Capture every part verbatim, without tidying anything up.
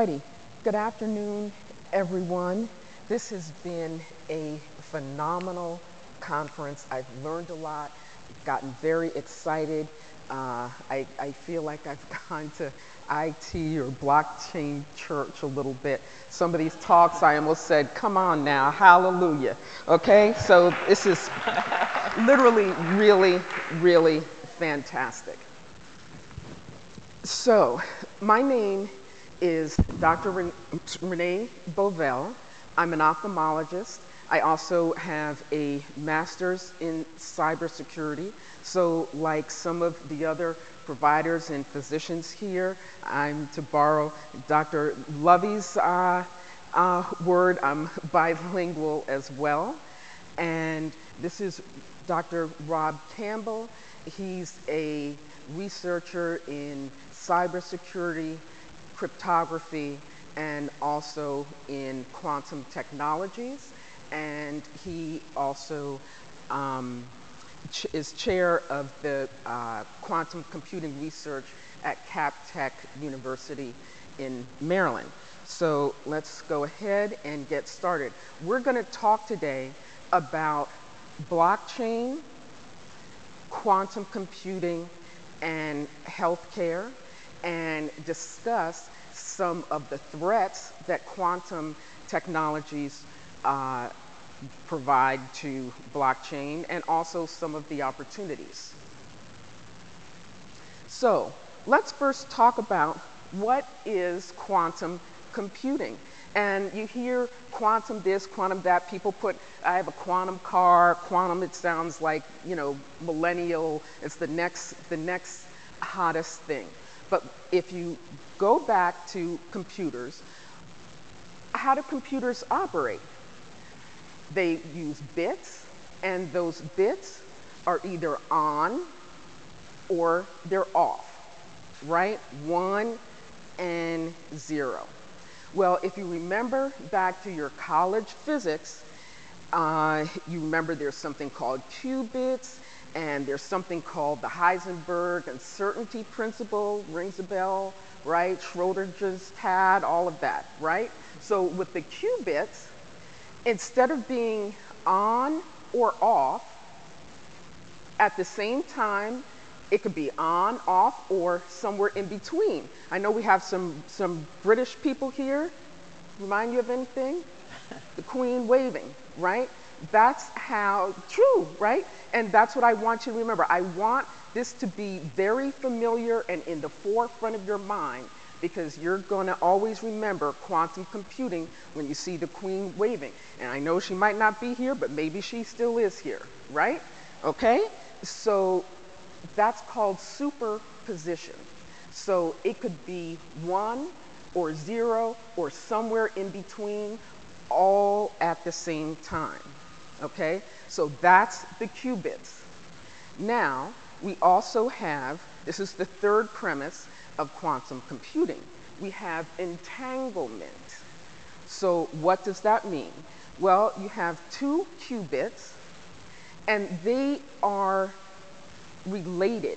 Alrighty, good afternoon, everyone. This has been a phenomenal conference. I've learned a lot, gotten very excited. Uh, I, I feel like I've gone to I T or blockchain church a little bit. Some of these talks I almost said, come on now, hallelujah. Okay, so this is literally really, really fantastic. So, my name is Doctor Ren Renee Bovell. I'm an ophthalmologist. I also have a master's in cybersecurity. So like some of the other providers and physicians here, I'm, to borrow Doctor Lovey's uh, uh, word, I'm bilingual as well. And this is Doctor Rob Campbell. He's a researcher in cybersecurity, cryptography, and also in quantum technologies. And he also um, ch is chair of the uh, quantum computing research at Captech University in Maryland. So let's go ahead and get started. We're going to talk today about blockchain, quantum computing, and healthcare, and discuss some of the threats that quantum technologies uh, provide to blockchain, and also some of the opportunities. So let's first talk about what is quantum computing. And you hear quantum this, quantum that. People put, I have a quantum car. Quantum, it sounds like, you know, millennial. It's the next, the next hottest thing. But if you go back to computers, how do computers operate? They use bits, and those bits are either on or they're off, right? One and zero. Well, if you remember back to your college physics, uh, you remember there's something called qubits, and there's something called the Heisenberg uncertainty principle, rings a bell, right? Schrodinger's cat, all of that, right? So with the qubits, instead of being on or off, at the same time, it could be on, off, or somewhere in between. I know we have some, some British people here. Remind you of anything? The Queen waving, right? That's how, true, right? And that's what I want you to remember. I want this to be very familiar and in the forefront of your mind, because you're going to always remember quantum computing when you see the Queen waving. And I know she might not be here, but maybe she still is here, right? Okay? So that's called superposition. So it could be one or zero or somewhere in between, all at the same time. Okay? So that's the qubits. Now, we also have, this is the third premise of quantum computing. We have entanglement. So what does that mean? Well, you have two qubits, and they are related,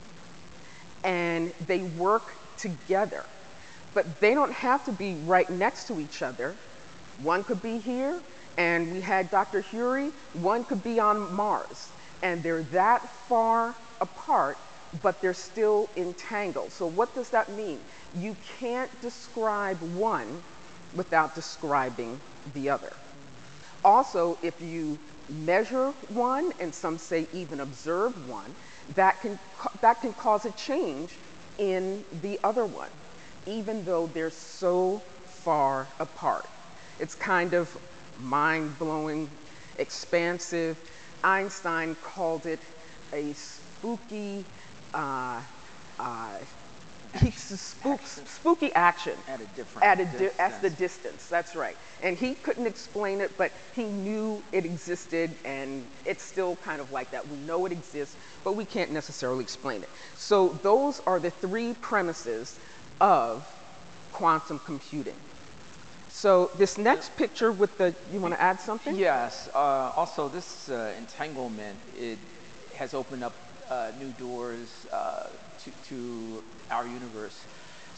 and they work together. But they don't have to be right next to each other. One could be here, and we had Doctor Hury, one could be on Mars. And they're that far apart, but they're still entangled. So what does that mean? You can't describe one without describing the other. Also, if you measure one, and some say even observe one, that can, that can cause a change in the other one, even though they're so far apart. It's kind of mind-blowing, expansive. Einstein called it a spooky, uh, uh, spook, spooky action. At a different at, a di distance. at the distance, that's right. And he couldn't explain it, but he knew it existed, and it's still kind of like that. We know it exists, but we can't necessarily explain it. So those are the three premises of quantum computing. So this next picture with the, you want to add something? Yes. Uh, also, this uh, entanglement, it has opened up uh, new doors uh, to, to our universe.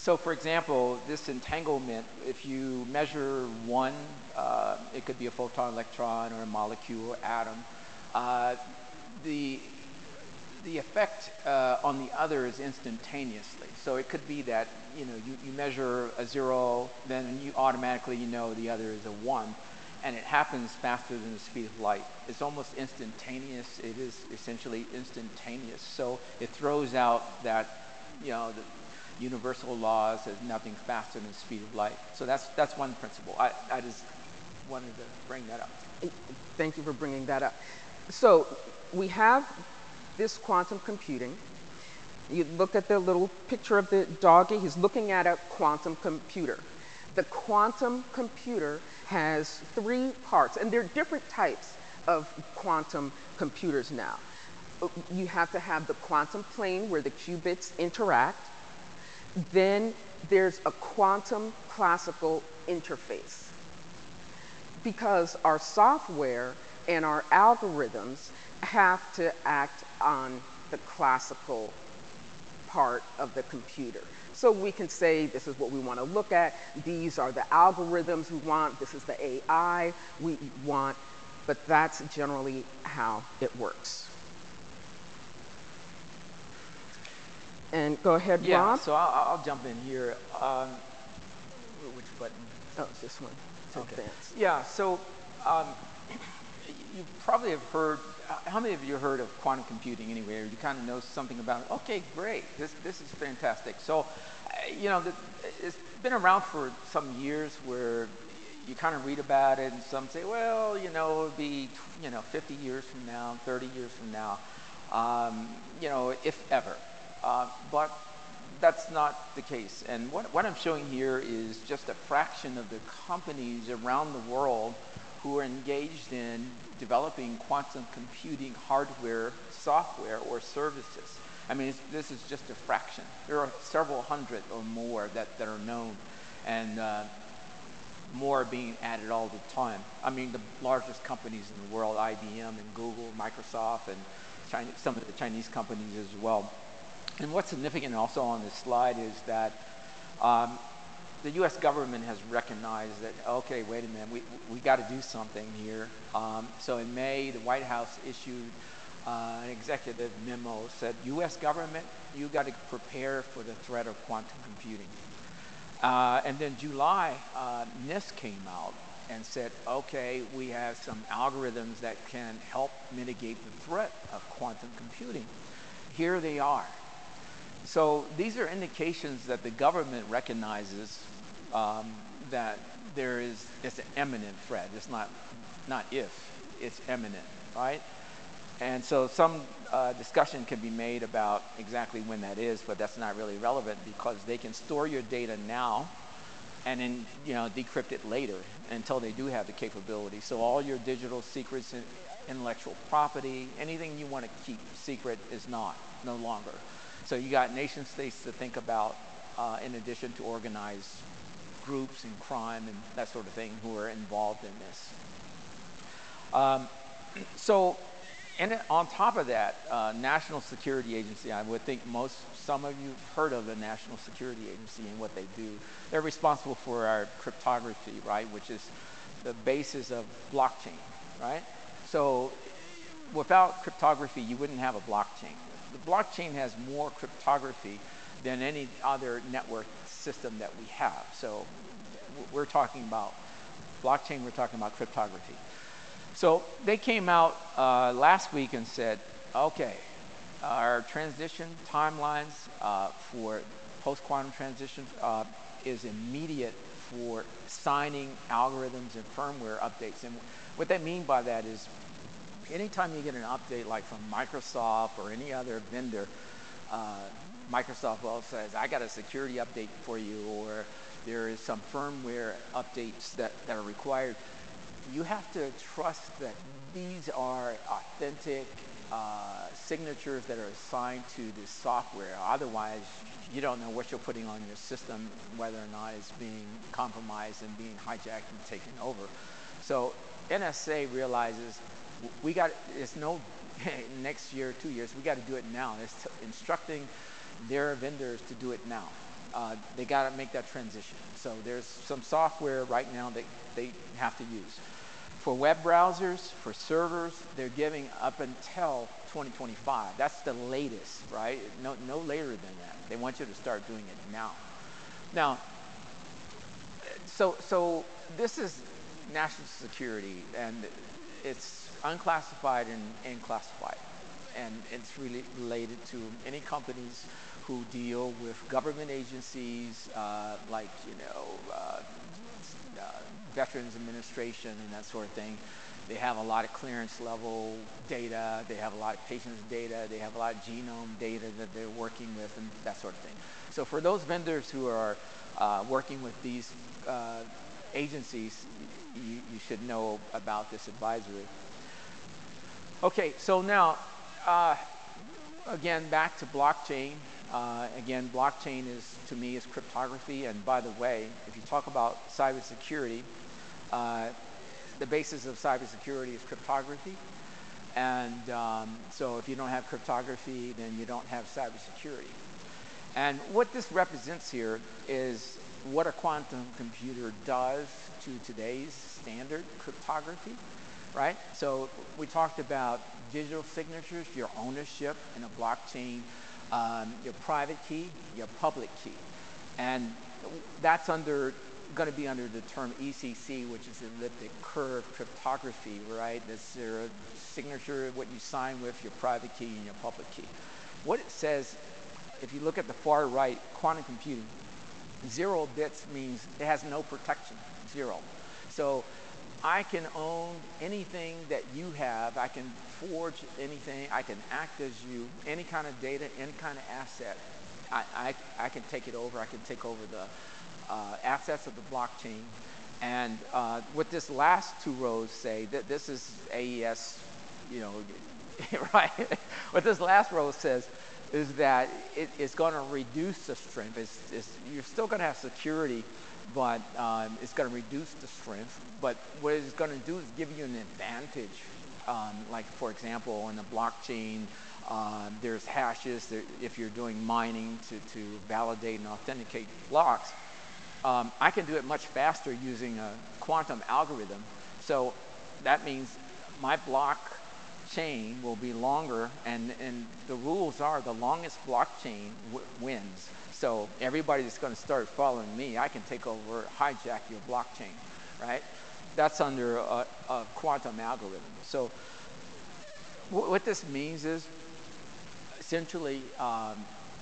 So for example, this entanglement, if you measure one, uh, it could be a photon, electron, or a molecule, or atom, uh, the, the effect uh, on the other is instantaneously. So it could be that, you know, you, you measure a zero, then you automatically you know the other is a one, and it happens faster than the speed of light. It's almost instantaneous. It is essentially instantaneous. So it throws out that, you know, the universal law says nothing faster than the speed of light. So that's that's one principle. I, I just wanted to bring that up. Thank you for bringing that up. So we have this quantum computing. You look at the little picture of the doggy. He's looking at a quantum computer. The quantum computer has three parts, and there are different types of quantum computers now. You have to have the quantum plane where the qubits interact. Then there's a quantum classical interface. Because our software and our algorithms have to act on the classical part of the computer. So we can say this is what we want to look at, these are the algorithms we want, this is the A I we want, but that's generally how it works. And go ahead, yeah, Rob. So I'll, I'll jump in here. Um, which button? Oh, it's this one. It's okay. Advanced. Yeah, so um, you probably have heard, how many of you heard of quantum computing anyway? Or you kind of know something about it? Okay, great. This, this is fantastic. So, you know, the, it's been around for some years where you kind of read about it and some say, well, you know, it'll be, you know, fifty years from now, thirty years from now, um, you know, if ever. Uh, but that's not the case. And what, what I'm showing here is just a fraction of the companies around the world who are engaged in developing quantum computing hardware, software, or services. I mean, it's, this is just a fraction. There are several hundred or more that, that are known, and uh, more are being added all the time. I mean, the largest companies in the world, I B M and Google, Microsoft, and China, some of the Chinese companies as well. And what's significant also on this slide is that um, the U S government has recognized that, okay, wait a minute, we, we got to do something here. Um, so in May, the White House issued uh, an executive memo, said, U S government, you got to prepare for the threat of quantum computing. Uh, and then July, uh, NIST came out and said, okay, we have some algorithms that can help mitigate the threat of quantum computing. Here they are. So these are indications that the government recognizes um, that there is, it's an imminent threat. It's not, not if, it's imminent, right? And so some uh, discussion can be made about exactly when that is, but that's not really relevant because they can store your data now and then, you know, decrypt it later until they do have the capability. So all your digital secrets and intellectual property, anything you want to keep secret is not, no longer. So you got nation states to think about uh, in addition to organized groups and crime and that sort of thing who are involved in this. Um, so, and on top of that, uh, National Security Agency, I would think most, some of you have heard of the National Security Agency and what they do. They're responsible for our cryptography, right, which is the basis of blockchain, right? So without cryptography, you wouldn't have a blockchain. The blockchain has more cryptography than any other network system that we have. So we're talking about blockchain, we're talking about cryptography. So they came out uh, last week and said, okay, our transition timelines uh, for post-quantum transition uh, is immediate for signing algorithms and firmware updates. And what they mean by that is anytime you get an update like from Microsoft or any other vendor, uh, Microsoft well says, I got a security update for you, or there is some firmware updates that, that are required. You have to trust that these are authentic uh, signatures that are assigned to the software. Otherwise, you don't know what you're putting on your system, whether or not it's being compromised and being hijacked and taken over. So N S A realizes we got, it's no next year, two years, we got to do it now. It's instructing their vendors to do it now. uh, they got to make that transition. So there's some software right now that they have to use. For web browsers, for servers, they're giving up until twenty twenty-five. That's the latest, right? No, no later than that. They want you to start doing it now. Now, so, so this is national security, and it's unclassified and, and classified. And it's really related to any companies who deal with government agencies, uh, like, you know, uh, uh, Veterans Administration and that sort of thing. They have a lot of clearance level data. They have a lot of patients' data. They have a lot of genome data that they're working with and that sort of thing. So for those vendors who are uh, working with these uh, agencies, you, you should know about this advisory. Okay, so now, uh, again, back to blockchain. Uh, again, blockchain is, to me, is cryptography. And by the way, if you talk about cybersecurity, uh, the basis of cybersecurity is cryptography. And um, so if you don't have cryptography, then you don't have cybersecurity. And what this represents here is what a quantum computer does to today's standard cryptography, right? So we talked about digital signatures, your ownership in a blockchain, um, your private key, your public key. And that's under going to be under the term E C C, which is elliptic curve cryptography, right? That's your signature, what you sign with, your private key and your public key. What it says, if you look at the far right, quantum computing, zero bits means it has no protection, zero. So I can own anything that you have. I can forge anything. I can act as you. Any kind of data, any kind of asset, I, I, I can take it over. I can take over the uh, assets of the blockchain. And uh, what this last two rows say, that this is A E S, you know, right? What this last row says is that it, it's going to reduce the strength. It's, it's, you're still going to have security, but um, it's going to reduce the strength. But what it's going to do is give you an advantage. Um, like, for example, in the blockchain, uh, there's hashes. There, if you're doing mining to, to validate and authenticate blocks, um, I can do it much faster using a quantum algorithm. So that means my block chain will be longer, and, and the rules are the longest blockchain w wins. So everybody that's going to start following me, I can take over, hijack your blockchain, right? That's under a, a quantum algorithm. So w what this means is essentially um,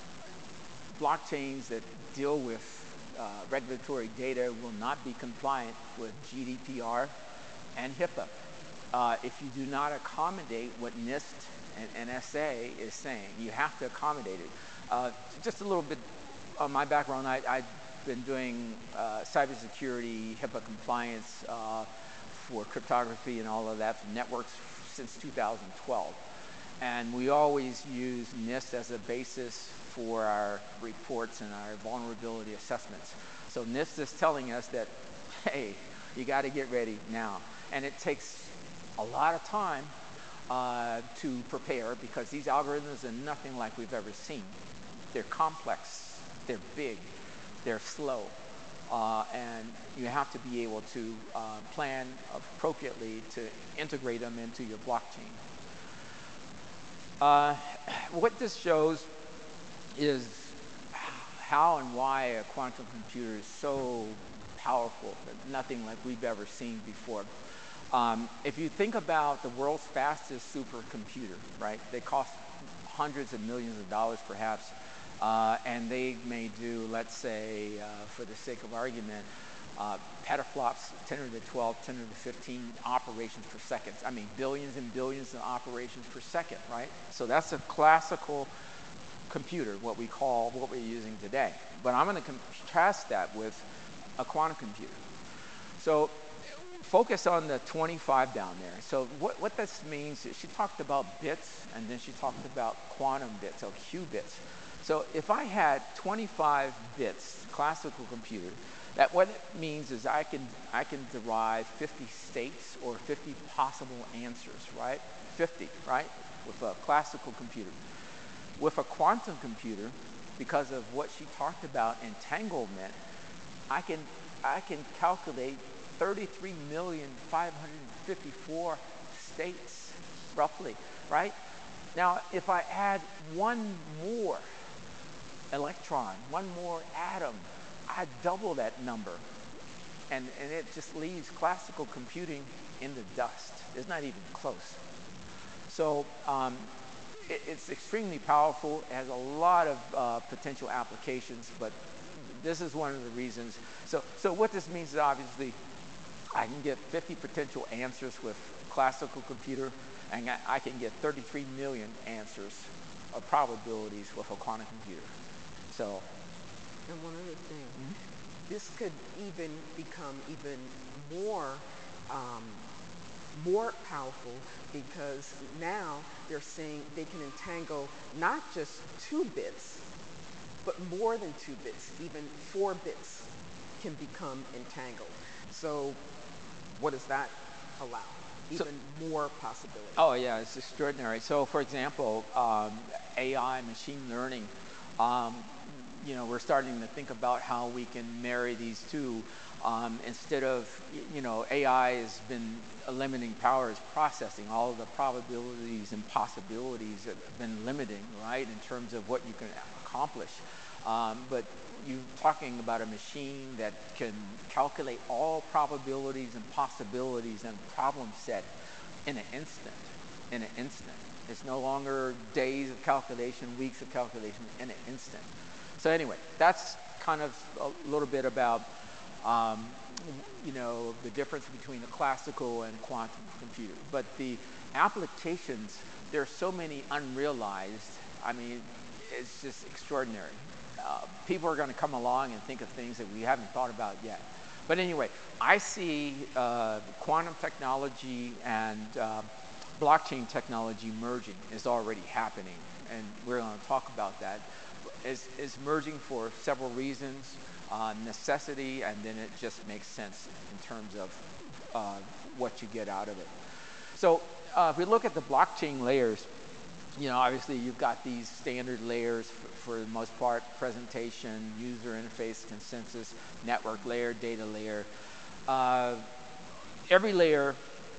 blockchains that deal with uh, regulatory data will not be compliant with G D P R and HIPAA. Uh, if you do not accommodate what NIST and N S A is saying, you have to accommodate it. Uh, just a little bit on my background, I, I've been doing uh, cybersecurity, HIPAA compliance uh, for cryptography and all of that for networks since two thousand twelve. And we always use NIST as a basis for our reports and our vulnerability assessments. So NIST is telling us that, hey, you got to get ready now. And it takes a lot of time uh, to prepare, because these algorithms are nothing like we've ever seen. They're complex, they're big, they're slow, uh, and you have to be able to uh, plan appropriately to integrate them into your blockchain. Uh, what this shows is how and why a quantum computer is so powerful, nothing like we've ever seen before. Um, if you think about the world's fastest supercomputer, right? They cost hundreds of millions of dollars perhaps, uh, and they may do, let's say, uh, for the sake of argument, uh, petaflops, ten to the twelve, ten to the fifteen operations per second. I mean, billions and billions of operations per second, right? So that's a classical computer, what we call, what we're using today. But I'm going to contrast that with a quantum computer. So focus on the twenty-five down there. So what, what this means is she talked about bits, and then she talked about quantum bits, or qubits. So if I had twenty-five bits, classical computer, that what it means is I can, I can derive fifty states or fifty possible answers, right? fifty, right? With a classical computer. With a quantum computer, because of what she talked about, entanglement, I can, I can calculate thirty-three million five hundred fifty-four states, roughly, right? Now, if I add one more electron, one more atom, I double that number. And, and it just leaves classical computing in the dust. It's not even close. So um, it, it's extremely powerful. It has a lot of uh, potential applications, but this is one of the reasons. So, so what this means is obviously I can get fifty potential answers with classical computer, and I, I can get thirty-three million answers of probabilities with a quantum computer. So, and one other thing, mm-hmm. this could even become even more um, more powerful, because now they're saying they can entangle not just two bits, but more than two bits, even four bits can become entangled. So what does that allow? Even so, more possibilities. Oh yeah, it's extraordinary. So for example, um, A I, machine learning, um, you know, we're starting to think about how we can marry these two. Um, instead of, you know, A I has been limiting power is processing. All of the probabilities and possibilities have been limiting, right, in terms of what you can accomplish. Um, but you're talking about a machine that can calculate all probabilities and possibilities and problem set in an instant, in an instant. It's no longer days of calculation, weeks of calculation, in an instant. So anyway, that's kind of a little bit about Um, you know, the difference between the classical and quantum computer. But the applications, there are so many unrealized. I mean, it's just extraordinary. Uh, people are going to come along and think of things that we haven't thought about yet. But anyway, I see uh, quantum technology and uh, blockchain technology merging is already happening, and we're going to talk about that. It's, it's merging for several reasons. Uh, necessity, and then it just makes sense in terms of uh, what you get out of it. So uh, if we look at the blockchain layers, you know, obviously you've got these standard layers for, for the most part: presentation, user interface, consensus, network layer, data layer. Uh, every layer,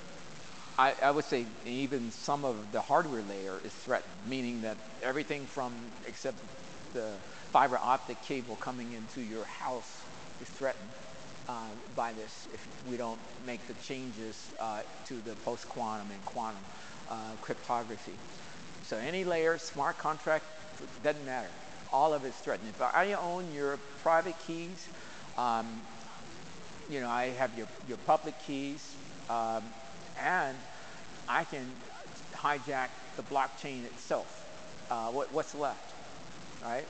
I, I would say even some of the hardware layer is threatened, meaning that everything from, except the fiber optic cable coming into your house is threatened uh, by this if we don't make the changes uh, to the post-quantum and quantum uh, cryptography. So any layer, smart contract, doesn't matter. All of it's threatened. If I own your private keys, um, you know, I have your, your public keys, um, and I can hijack the blockchain itself. Uh, what, what's left, right?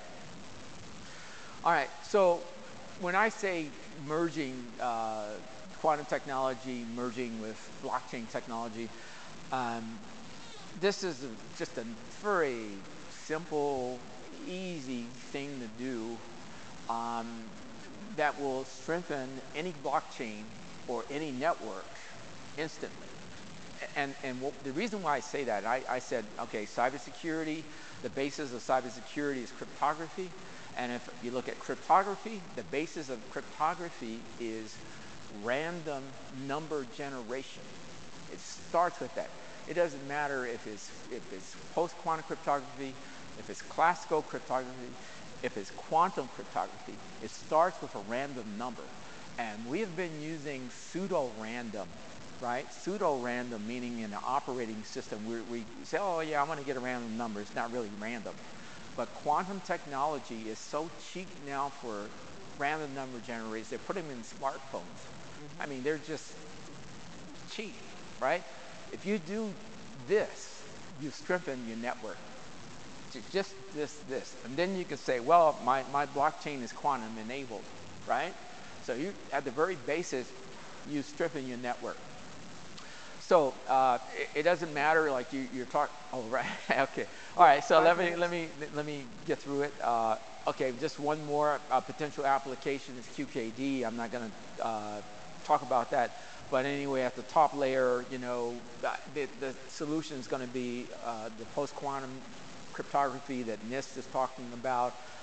All right, so when I say merging uh, quantum technology, merging with blockchain technology, um, this is a, just a very simple, easy thing to do um, that will strengthen any blockchain or any network instantly. And, and what, the reason why I say that, I, I said, okay, cybersecurity, the basis of cybersecurity is cryptography. And if you look at cryptography, the basis of cryptography is random number generation. It starts with that. It doesn't matter if it's, if it's post-quantum cryptography, if it's classical cryptography, if it's quantum cryptography. It starts with a random number. And we have been using pseudo-random, right? Pseudo-random, meaning in the operating system, we, we say, oh yeah, I want to get a random number. It's not really random. But quantum technology is so cheap now for random number generators. They put them in smartphones. Mm-hmm. I mean, they're just cheap, right? If you do this, you strengthen your network. Just this, this. And then you can say, well, my, my blockchain is quantum enabled, right? So you, at the very basis, you strengthen your network. So uh, it, it doesn't matter, like you, you're talking. Oh, right. Okay. All right. So let me let me let me get through it. Uh, okay. Just one more uh, potential application is Q K D. I'm not going to uh, talk about that. But anyway, at the top layer, you know, the, the solution is going to be uh, the post-quantum cryptography that NIST is talking about.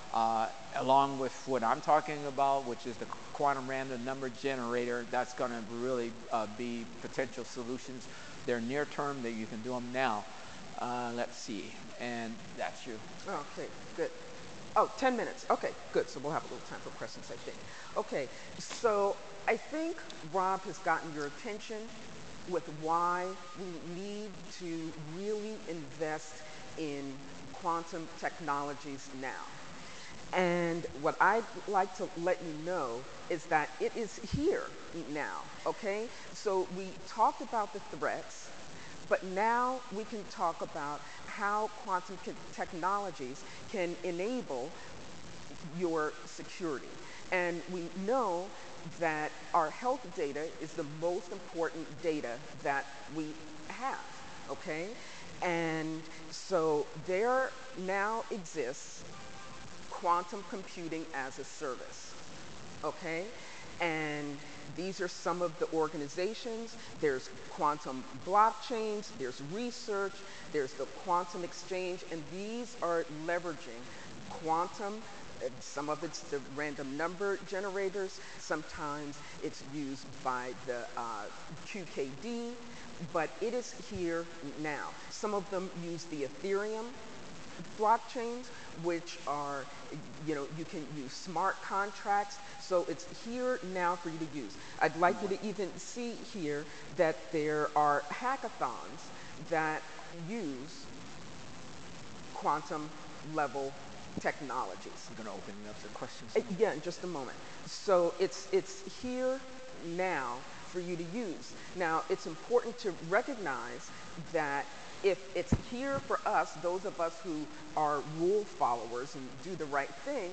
uh, along with what I'm talking about, which is the quantum random number generator. That's going to really uh, be potential solutions. They're near term, that you can do them now. Uh, let's see, and that's you. Okay, good. Oh, ten minutes. Okay, good. So we'll have a little time for questions, I think. Okay, so I think Rob has gotten your attention with why we need to really invest in quantum technologies now. And what I'd like to let you know is that it is here now, okay? So we talked about the threats, but now we can talk about how quantum technologies can enable your security. And we know that our health data is the most important data that we have, okay? And so there now exists quantum computing as a service, okay? And these are some of the organizations. There's quantum blockchains, there's research, there's the quantum exchange, and these are leveraging quantum. Some of it's the random number generators. Sometimes it's used by the uh, Q K D, but it is here now. Some of them use the Ethereum blockchains, which are, you know, you can use smart contracts. So it's here now for you to use. I'd like you to even see here that there are hackathons that use quantum level technologies. I'm going to open it up to questions. Uh, yeah, in just a moment. So it's, it's here now for you to use. Now, it's important to recognize that if it's here for us, those of us who are rule followers and do the right thing,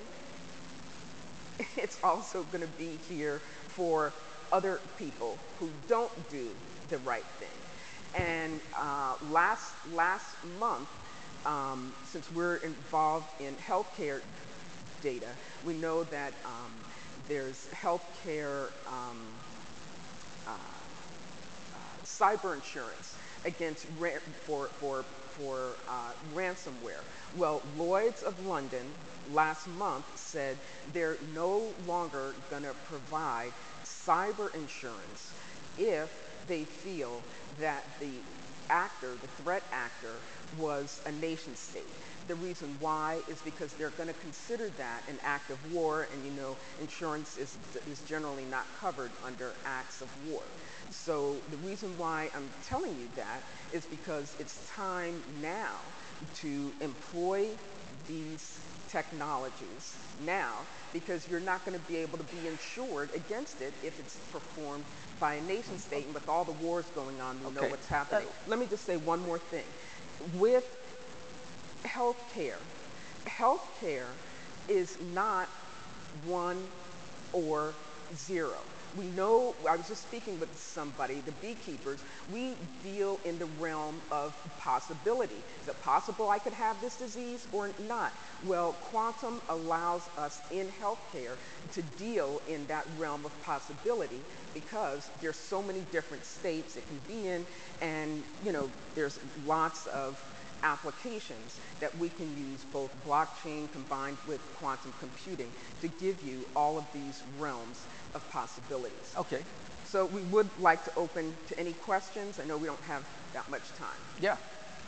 it's also going to be here for other people who don't do the right thing. And uh, last, last month, um, since we're involved in healthcare data, we know that um, there's healthcare um, uh, uh, cyber insurance against for for for uh, ransomware. Well, Lloyd's of London last month said they're no longer going to provide cyber insurance if they feel that the actor, the threat actor, was a nation state. The reason why is because they're going to consider that an act of war, and you know, insurance is, is generally not covered under acts of war. So the reason why I'm telling you that is because it's time now to employ these technologies now, because you're not going to be able to be insured against it if it's performed by a nation state. And with all the wars going on, we Okay. know what's happening. Uh, Let me just say one more thing. With healthcare, healthcare is not one or zero. We know, I was just speaking with somebody, the beekeepers, we deal in the realm of possibility. Is it possible I could have this disease or not? Well, quantum allows us in healthcare to deal in that realm of possibility because there's so many different states it can be in, and you know, there's lots of applications that we can use, both blockchain combined with quantum computing, to give you all of these realms of possibilities. Okay. So we would like to open to any questions. I know we don't have that much time. Yeah.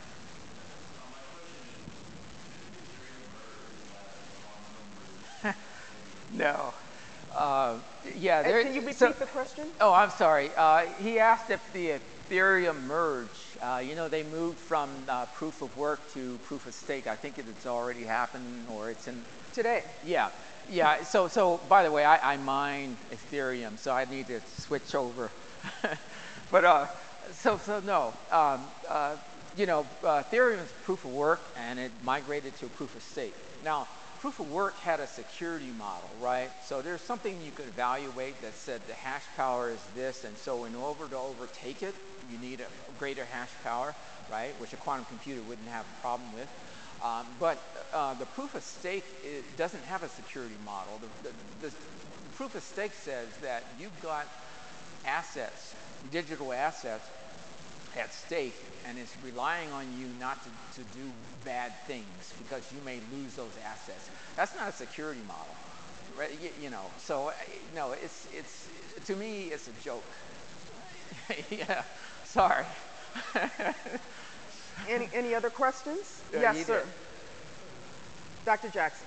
No. Uh, yeah. There, Can you repeat so, the question? Oh, I'm sorry. Uh, he asked if the Ethereum merge, uh, you know, they moved from uh, proof of work to proof of stake. I think it's already happened, or it's in... Today. Yeah. Yeah, so, so by the way, I, I mine Ethereum, so I need to switch over. But, uh, so, so no, um, uh, you know, uh, Ethereum is proof of work, and it migrated to proof of stake. Now, proof of work had a security model, right? So there's something you could evaluate that said the hash power is this, and so in order to overtake it, you need a greater hash power, right? Which a quantum computer wouldn't have a problem with. Um, but uh, the proof of stake, it doesn't have a security model. The, the, the, the proof of stake says that you've got assets, digital assets, at stake, and it's relying on you not to, to do bad things because you may lose those assets. That's not a security model, right? You, you know, so no, it's it's to me it's a joke. Yeah, sorry. Any any other questions? Yeah, Yes, sir. did. Doctor Jackson.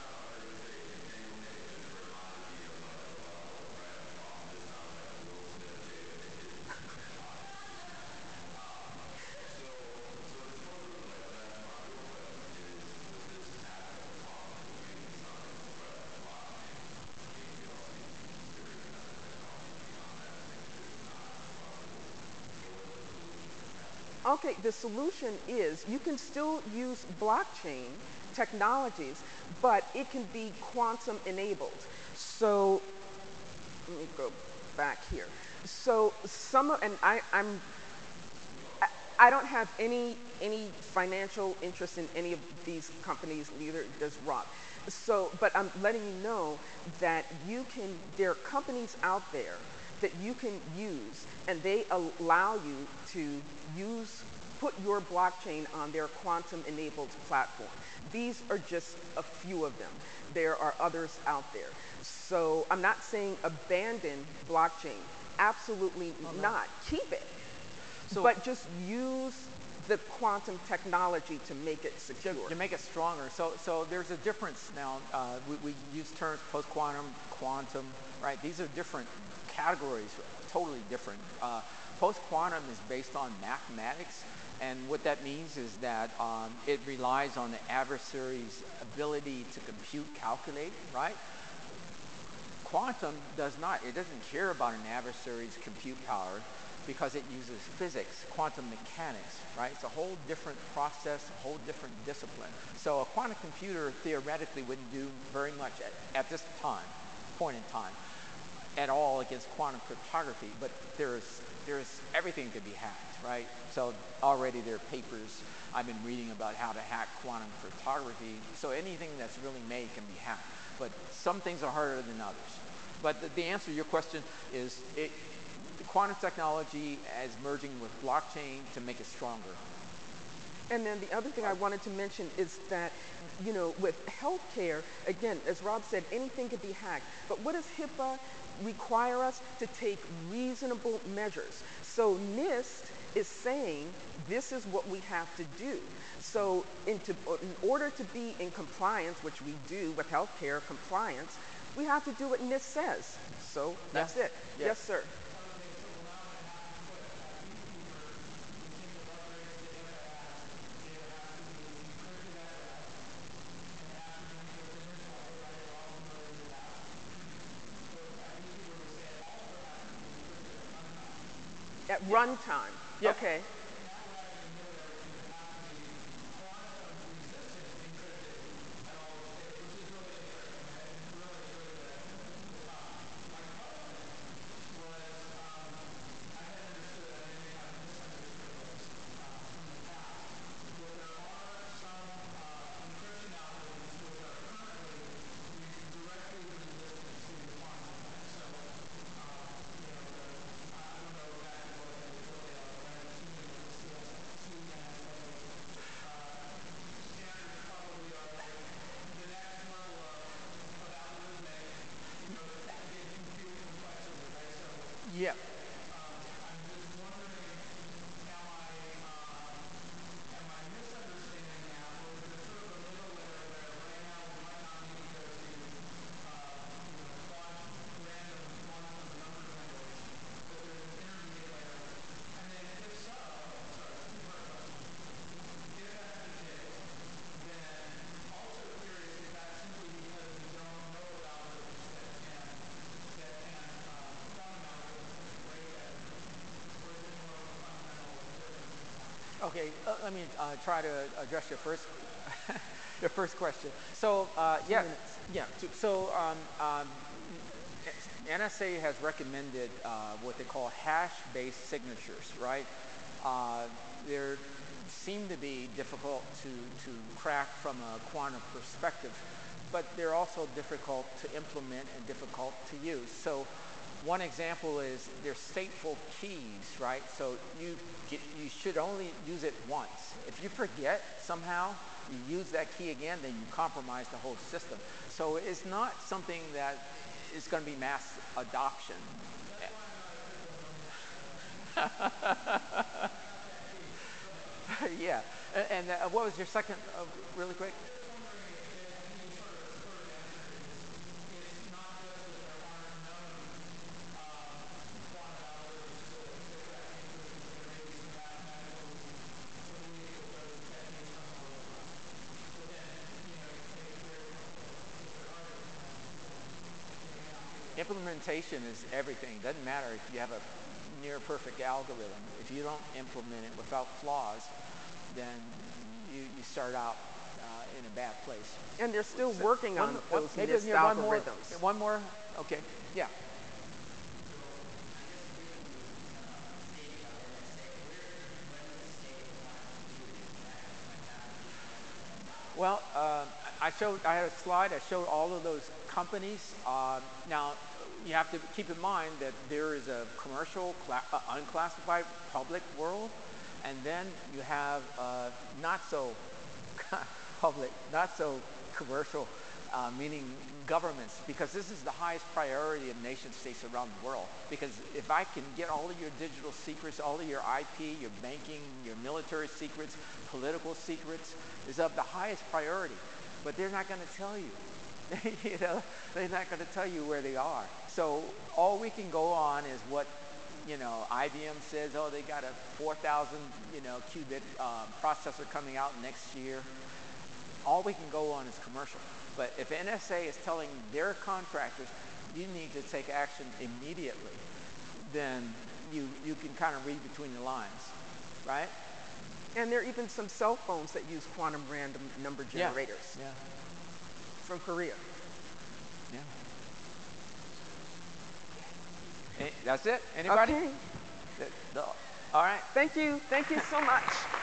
Okay, the solution is you can still use blockchain technologies, but it can be quantum enabled. So let me go back here. So some of, and I, I'm, I, I don't have any any financial interest in any of these companies, neither does Rob. So, but I'm letting you know that you can, there are companies out there that you can use, and they allow you to use, put your blockchain on their quantum-enabled platform. These are just a few of them. There are others out there. So I'm not saying abandon blockchain. Absolutely oh, no. not. Keep it. So, but just use the quantum technology to make it secure. To, to make it stronger. So, so there's a difference now. Uh, we, we use terms post-quantum, quantum, right? These are different categories, totally different. Uh, post-quantum is based on mathematics, and what that means is that um, it relies on the adversary's ability to compute, calculate, right? Quantum does not. It doesn't care about an adversary's compute power because it uses physics, quantum mechanics, right? It's a whole different process, a whole different discipline. So a quantum computer theoretically wouldn't do very much at, at this time, point in time, at all against quantum cryptography, but there's, there's everything could be hacked, right? So already there are papers I've been reading about how to hack quantum cryptography. So anything that's really made can be hacked, but some things are harder than others. But the, the answer to your question is it, the quantum technology is merging with blockchain to make it stronger. And then the other thing I wanted to mention is that, you know, with healthcare, again, as Rob said, anything could be hacked. But what does HIPAA require us to take reasonable measures? So NIST is saying this is what we have to do. So in, to, in order to be in compliance, which we do with healthcare compliance, we have to do what NIST says. So that's yes. it. Yes, yes sir. At runtime. Yeah. Okay. Yeah. Okay, uh, let me uh, try to address your first your first question. So uh, yeah, yeah. So um, um, N S A has recommended uh, what they call hash-based signatures, right? Uh, they seem to be difficult to to crack from a quantum perspective, but they're also difficult to implement and difficult to use. So one example is there's stateful keys, right? So you get, you should only use it once. If you forget somehow, you use that key again, then you compromise the whole system. So it's not something that is going to be mass adoption. Yeah. And uh, what was your second, uh, really quick? Implementation is everything. It doesn't matter if you have a near perfect algorithm. If you don't implement it without flaws, then you, you start out uh, in a bad place. And they're still So, working one, on one, those maybe missed near one more, algorithms. one more? Okay, yeah. Well, uh, I showed, I had a slide, I showed all of those companies. Uh, now, you have to keep in mind that there is a commercial, cla uh, unclassified public world, and then you have uh, not so public, not so commercial, uh, meaning governments, because this is the highest priority of nation states around the world. Because if I can get all of your digital secrets, all of your I P, your banking, your military secrets, political secrets, is of the highest priority. But they're not going to tell you. You know, they're not going to tell you where they are. So all we can go on is what, you know, I B M says, oh, they got a four thousand, you know, qubit uh, processor coming out next year. All we can go on is commercial. But if N S A is telling their contractors, you need to take action immediately, then you, you can kind of read between the lines, right? And there are even some cell phones that use quantum random number generators. Yeah. Yeah. From Korea. Yeah. Hey, that's it? Anybody? Okay. The, the, all right. Thank you. Thank you so much.